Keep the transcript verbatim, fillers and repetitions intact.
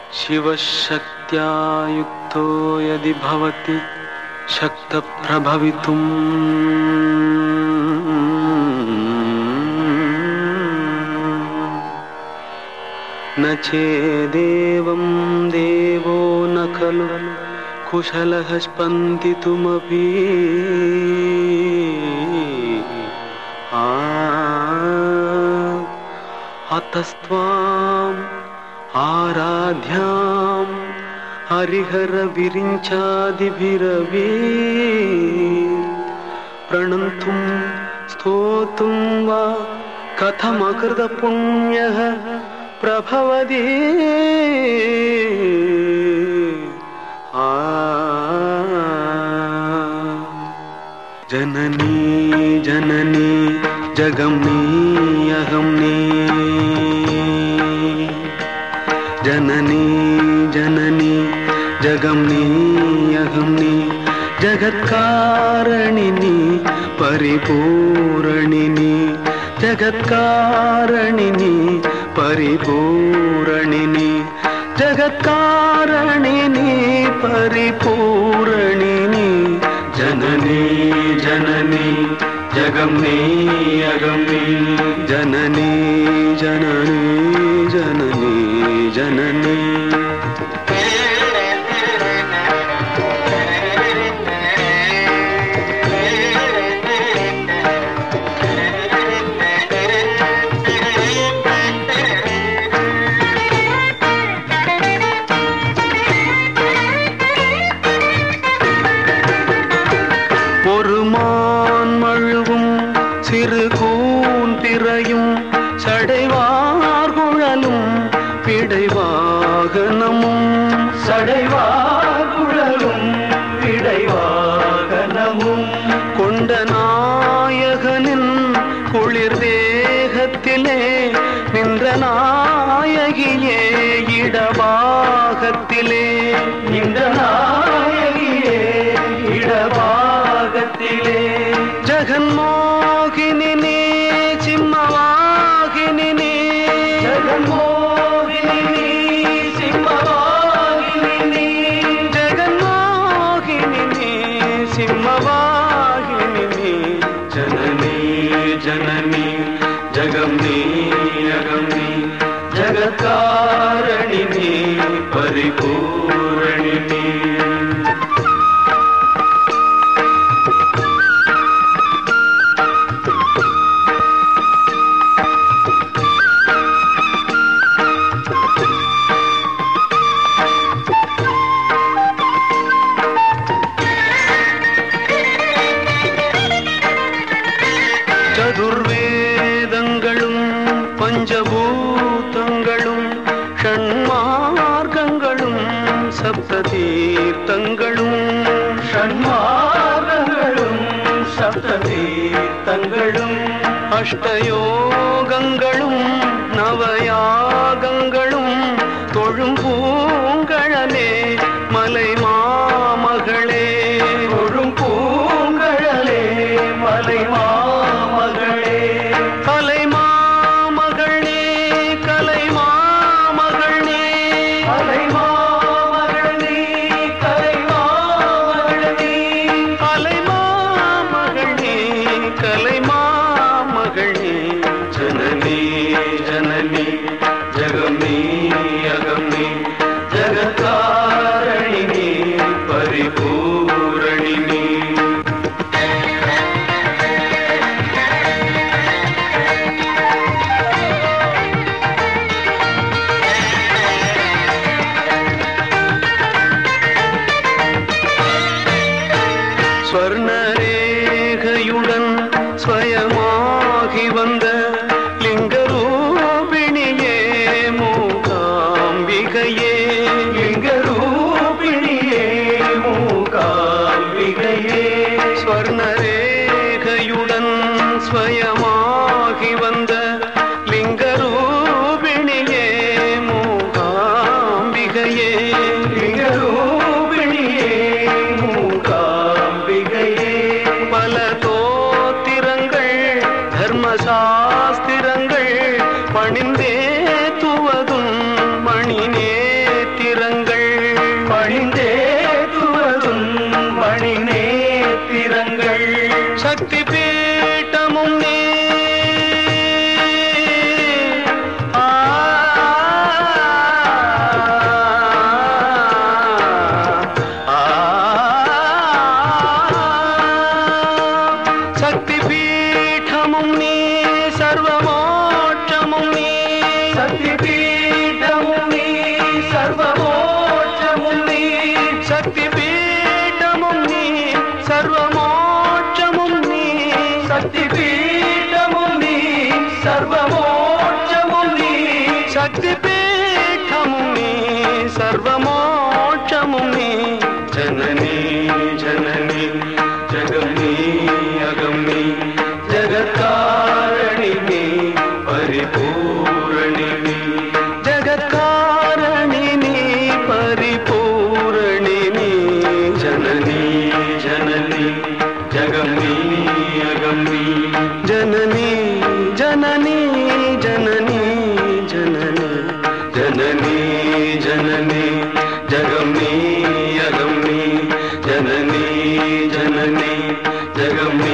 शिवशक्त्या युक्तो यदि भवति शक्त प्रभवितुम् न चेदेवं देवो न खलु कुशलः स्पन्दितुमपि अतस्त्वाम् आराध्यां हरिहर विरिञ्चादिभिरपि प्रणन्तुं स्तोतुं वा कथमकृत पुण्यः प्रभवति आ जननी जननी जगमनी अहमनी जननी जननी जगमनी अहमनी जगत्कारणिनी परिपूरणिनी जगत्कारणिनी परिपूरणिनी जगत्कारणिनी परिपूरणिनी जननी जननी जगमनी अगमनी जननी जननी जननी जननी பொறுமான் மழுவும் சிறு கூன் பிறையும் சடைவார் குழலும் பிடைவாகனமும் சடைவார் குழலும் பிடைவாகனமும் கொண்ட நாயகனின் குளிர் தேகத்திலே நின்ற நாயகியே இடபாகத்திலே நின்ற நாயகியே இடபாகத்திலே ஜகன்மோகினி சிம்மவாகினி ஜகன்மோகினி சிம்மவாகினி ஜகன்மோகினி சிம்மவாகினி ஜனனி ஜனனி ஜகம்னி அகம்னி ஜகத்காரணினி பரிபூரணினி சதுர்வேதங்களும் பஞ்சபூதங்களும் ஷண்மார்க்கங்களும் சப்ததீர்த்தங்களும் ஷண்மார்க்கங்களும் சப்ததீர்த்தங்களும் அஷ்டயோகங்களும் நவயாகங்களும் தொழும் பூங்கழலே மலை மாமகளே தொழும் பூங்கழலே மலை மாமகளே கலை மாமகளே கலை மாமகளே கலை மாமகளே கலை மாமகளே கலை மாமகளே கலை மாமகளே ஜனனி ஜனனி ஜகமி அகமி ஜகத்காரணினி பரிபூரணினி ஸ்வர்ணரேகையுடன் ஸ்வயமாகி வந்த லிங்கரூபிணியே மூகாம்பிகையே லிங்கரூபிணியே மூகாம்பிகையே ஸ்வர்ணரேகையுடன் ஸ்வயமாகி வந்த லிங்கரூபிணியே மூகாம்பிகையே லிங்கரூபிணியே மூகாம்பிகையே பல தோத்திரங்கள் தர்மசாஸ்திரங்கள் பணிந்தே துவதும் மணி நேத்தி சக்தி பீடமும் நீ சர்வமோட்சமும் நீ சக்தி பீடமும் நீ சர்வமோட்சமும் நீ சக்தி பீடமும் நீ சர்வமோட்சமும் நீ சக்தி பீடமும் நீ சர்வமோட்சமும் நீ ஜனனி ஜனனி ஜகம் நீ அகம் நீ ஜகத்காரணி நீ பரிபூரணி நீ ஜகத்காரணி நீ பரிபூரணி நீ ஜனனி ஜனனி ஜகம் நீ அகம் நீ ஜனனி ஜனனி ஜனனி ஜனனி ஜனனி ஜனனி ஜகம் நீ அகம் நீ ஜனனி ஜனனி ஜகம் நீ